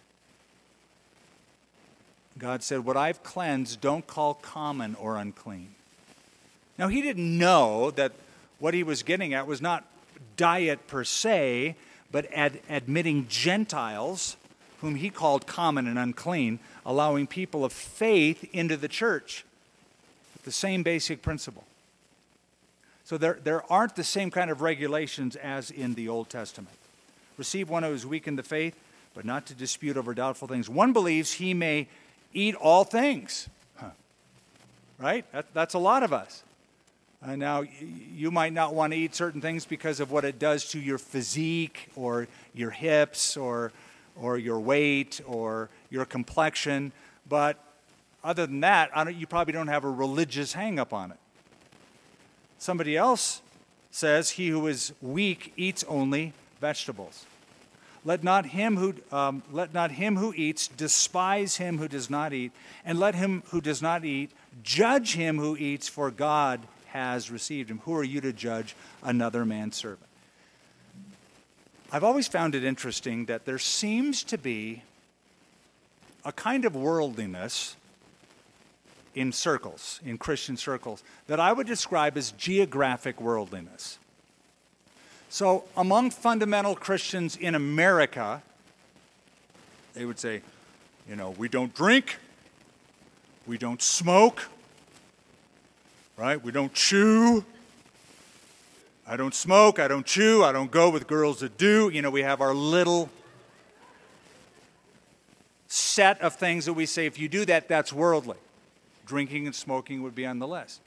God said, what I've cleansed, don't call common or unclean. Now, he didn't know that what he was getting at was not diet per se, but ad- admitting Gentiles, whom he called common and unclean, allowing people of faith into the church. The same basic principle. So there, there aren't the same kind of regulations as in the Old Testament. Receive one who is weak in the faith, but not to dispute over doubtful things. One believes he may eat all things. Huh. Right? That, that's a lot of us. Uh, now, you might not want to eat certain things because of what it does to your physique or your hips or, or your weight or your complexion. But other than that, I don't, you probably don't have a religious hang-up on it. Somebody else says, he who is weak eats only vegetables. Let not him who um, let not him who eats despise him who does not eat, and let him who does not eat judge him who eats, for God has received him. Who are you to judge another man's servant? I've always found it interesting that there seems to be a kind of worldliness in circles, in Christian circles, that I would describe as geographic worldliness. So among fundamental Christians in America, they would say, you know, we don't drink, we don't smoke, right? We don't chew. I don't smoke, I don't chew, I don't go with girls that do. You know, we have our little set of things that we say, if you do that, that's worldly. Drinking and smoking would be on the list.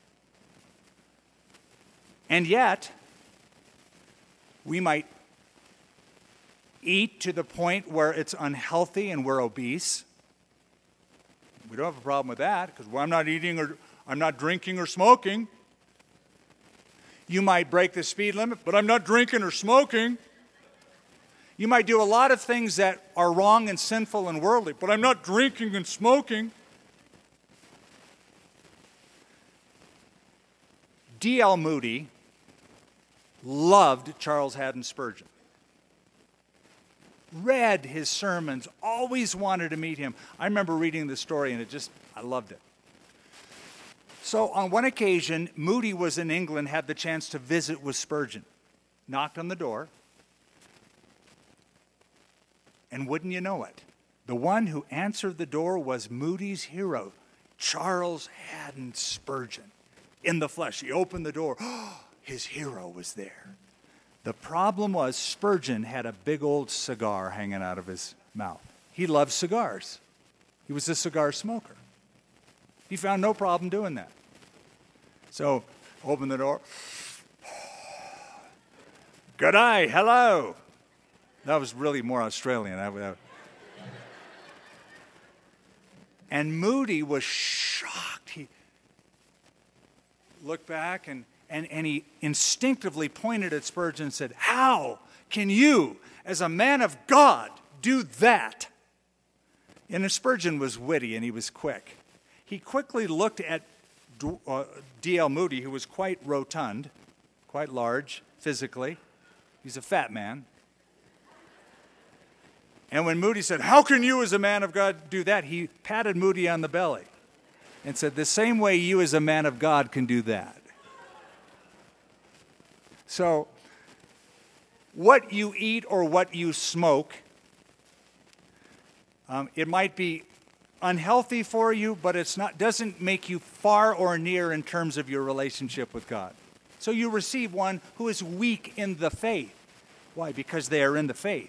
And yet, we might eat to the point where it's unhealthy and we're obese. We don't have a problem with that because I'm not eating or I'm not drinking or smoking. You might break the speed limit, but I'm not drinking or smoking. You might do a lot of things that are wrong and sinful and worldly, but I'm not drinking and smoking. D L Moody loved Charles Haddon Spurgeon. Read his sermons, always wanted to meet him. I remember reading the story and it just, I loved it. So on one occasion, Moody was in England, had the chance to visit with Spurgeon. Knocked on the door. And wouldn't you know it, the one who answered the door was Moody's hero, Charles Haddon Spurgeon, in the flesh. He opened the door. His hero was there. The problem was Spurgeon had a big old cigar hanging out of his mouth. He loved cigars. He was a cigar smoker. He found no problem doing that. So, open the door. Good day, hello. That was really more Australian. I, I, and Moody was shocked. He looked back and, and, and he instinctively pointed at Spurgeon and said, "How can you, as a man of God, do that?" And Spurgeon was witty and he was quick. He quickly looked at D L Moody, who was quite rotund, quite large physically. He's a fat man. And when Moody said, "How can you as a man of God do that?" he patted Moody on the belly and said, "The same way you as a man of God can do that." So, what you eat or what you smoke, um, it might be unhealthy for you, but it's not doesn't make you far or near in terms of your relationship with God. So you receive one who is weak in the faith. Why? Because they are in the faith.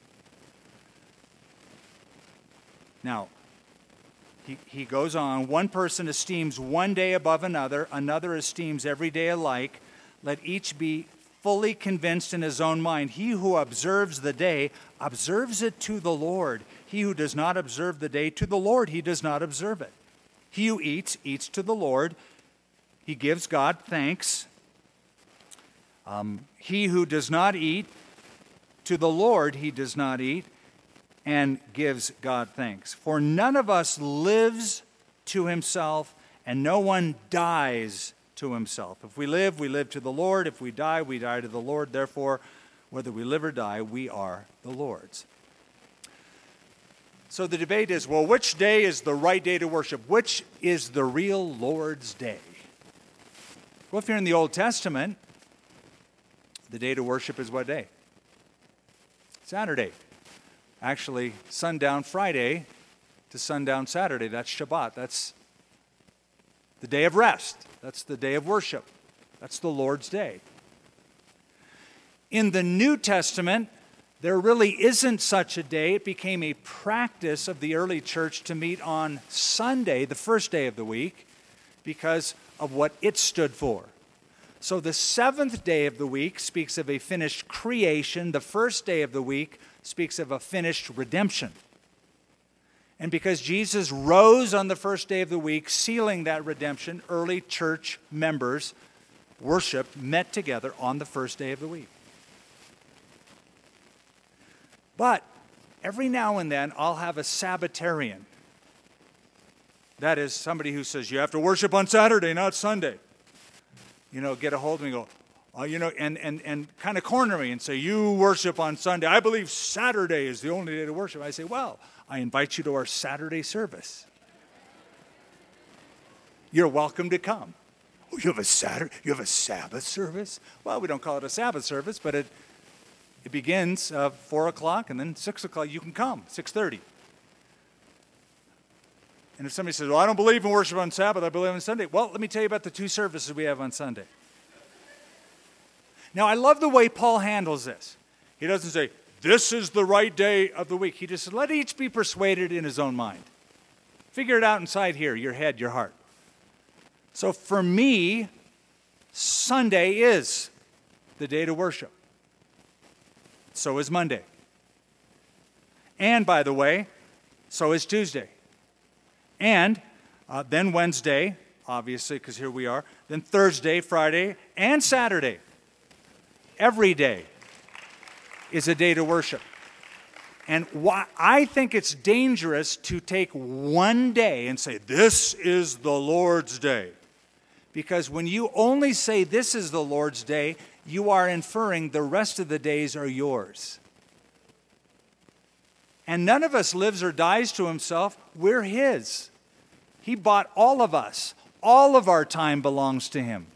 Now, he, he goes on, one person esteems one day above another, another esteems every day alike. Let each be fully convinced in his own mind. He who observes the day observes it to the Lord. He who does not observe the day to the Lord, he does not observe it. He who eats, eats to the Lord. He gives God thanks. Um, he who does not eat, to the Lord he does not eat, and gives God thanks. For none of us lives to himself, and no one dies to himself. If we live, we live to the Lord. If we die, we die to the Lord. Therefore, whether we live or die, we are the Lord's. So the debate is, well, which day is the right day to worship? Which is the real Lord's day? Well, if you're in the Old Testament, the day to worship is what day? Saturday. Actually, sundown Friday to sundown Saturday. That's Shabbat. That's the day of rest. That's the day of worship. That's the Lord's day. In the New Testament, there really isn't such a day. It became a practice of the early church to meet on Sunday, the first day of the week, because of what it stood for. So the seventh day of the week speaks of a finished creation. The first day of the week speaks of a finished redemption. And because Jesus rose on the first day of the week, sealing that redemption, early church members worshiped, met together on the first day of the week. But every now and then, I'll have a Sabbatarian. That is somebody who says, you have to worship on Saturday, not Sunday. You know, get a hold of me and go, oh, you know, and, and, and kind of corner me and say, you worship on Sunday. I believe Saturday is the only day to worship. I say, well, I invite you to our Saturday service. You're welcome to come. Oh, you have a Saturday, you have a Sabbath service? Well, we don't call it a Sabbath service, but it it begins uh, four o'clock and then six o'clock. You can come, six thirty. And if somebody says, well, I don't believe in worship on Sabbath, I believe on Sunday. Well, let me tell you about the two services we have on Sunday. Now, I love the way Paul handles this. He doesn't say, this is the right day of the week. He just said, let each be persuaded in his own mind. Figure it out inside here, your head, your heart. So for me, Sunday is the day to worship. So is Monday. And by the way, so is Tuesday. And uh, then Wednesday, obviously, because here we are. Then Thursday, Friday, and Saturday. Every day is a day to worship. And why, I think it's dangerous to take one day and say, this is the Lord's day. Because when you only say this is the Lord's day, you are inferring the rest of the days are yours. And none of us lives or dies to himself. We're his. He bought all of us. All of our time belongs to him.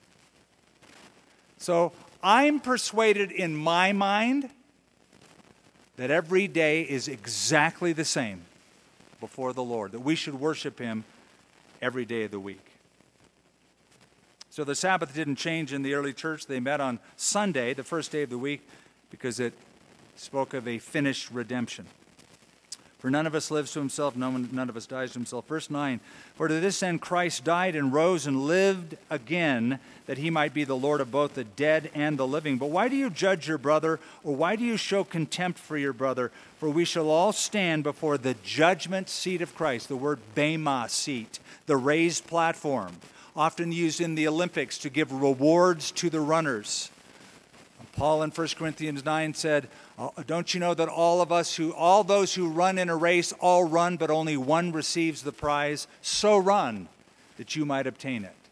So I'm persuaded in my mind that every day is exactly the same before the Lord, that we should worship him every day of the week. So the Sabbath didn't change in the early church. They met on Sunday, the first day of the week, because it spoke of a finished redemption. For none of us lives to himself, none, none of us dies to himself. Verse nine, for to this end Christ died and rose and lived again, that he might be the Lord of both the dead and the living. But why do you judge your brother, or why do you show contempt for your brother? For we shall all stand before the judgment seat of Christ, the word bema, seat, the raised platform, often used in the Olympics to give rewards to the runners. Paul in First Corinthians nine said, don't you know that all of us who, all those who run in a race, all run, but only one receives the prize? So run, that you might obtain it.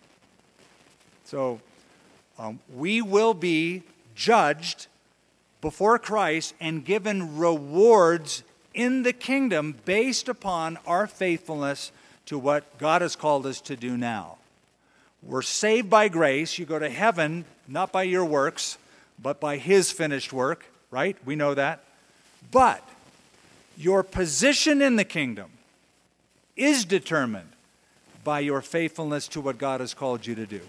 So um, we will be judged before Christ and given rewards in the kingdom based upon our faithfulness to what God has called us to do now. We're saved by grace. You go to heaven, not by your works, but by his finished work, right? We know that. But your position in the kingdom is determined by your faithfulness to what God has called you to do.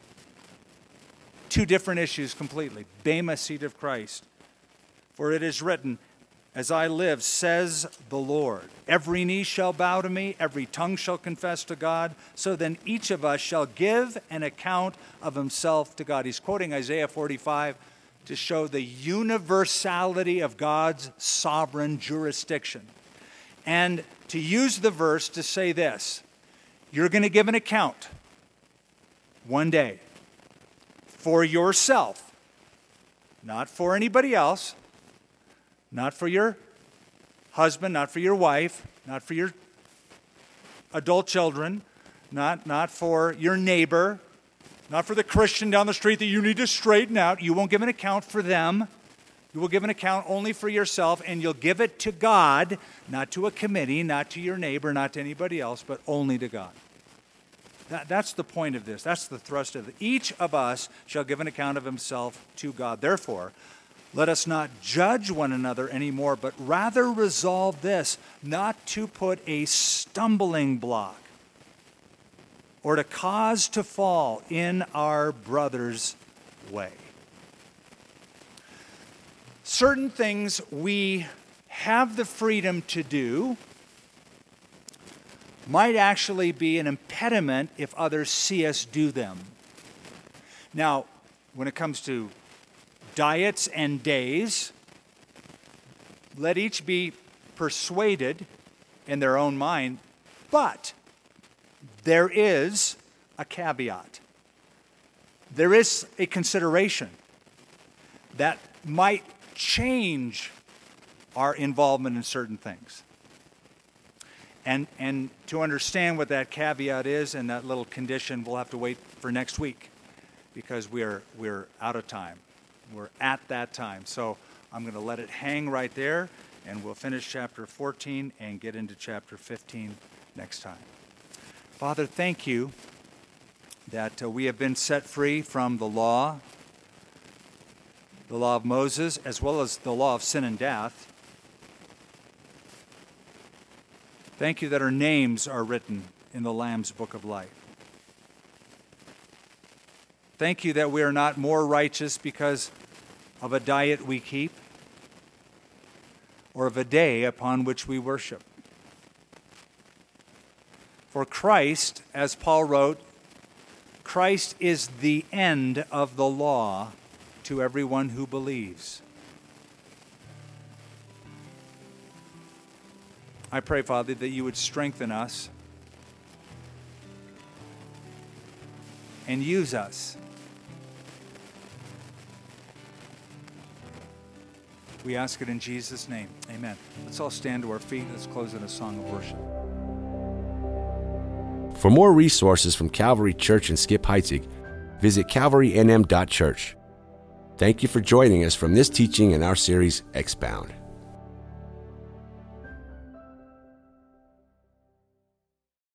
Two different issues completely. Bema, seat of Christ. For it is written, as I live, says the Lord, every knee shall bow to me, every tongue shall confess to God. So then each of us shall give an account of himself to God. He's quoting Isaiah forty-five to show the universality of God's sovereign jurisdiction. And to use the verse to say this, you're going to give an account one day for yourself, not for anybody else, not for your husband, not for your wife, not for your adult children, not, not for your neighbor, not for the Christian down the street that you need to straighten out. You won't give an account for them. You will give an account only for yourself, and you'll give it to God, not to a committee, not to your neighbor, not to anybody else, but only to God. That, that's the point of this. That's the thrust of it. Each of us shall give an account of himself to God. Therefore, let us not judge one another anymore, but rather resolve this, not to put a stumbling block or to cause to fall in our brother's way. Certain things we have the freedom to do might actually be an impediment if others see us do them. Now, when it comes to diets and days, let each be persuaded in their own mind, but there is a caveat. there is a consideration that might change our involvement in certain things. And and to understand what that caveat is and that little condition, we'll have to wait for next week because we're we're out of time. We're at that time. So I'm going to let it hang right there, and we'll finish chapter fourteen and get into chapter fifteen next time. Father, thank you that uh, we have been set free from the law, the law of Moses, as well as the law of sin and death. Thank you that our names are written in the Lamb's book of life. Thank you that we are not more righteous because of a diet we keep or of a day upon which we worship. For Christ, as Paul wrote, Christ is the end of the law to everyone who believes. I pray, Father, that you would strengthen us and use us. We ask it in Jesus' name. Amen. Let's all stand to our feet. Let's close in a song of worship. For more resources from Calvary Church in Skip Heitzig, visit calvary n m dot church. Thank you for joining us from this teaching in our series, Expound.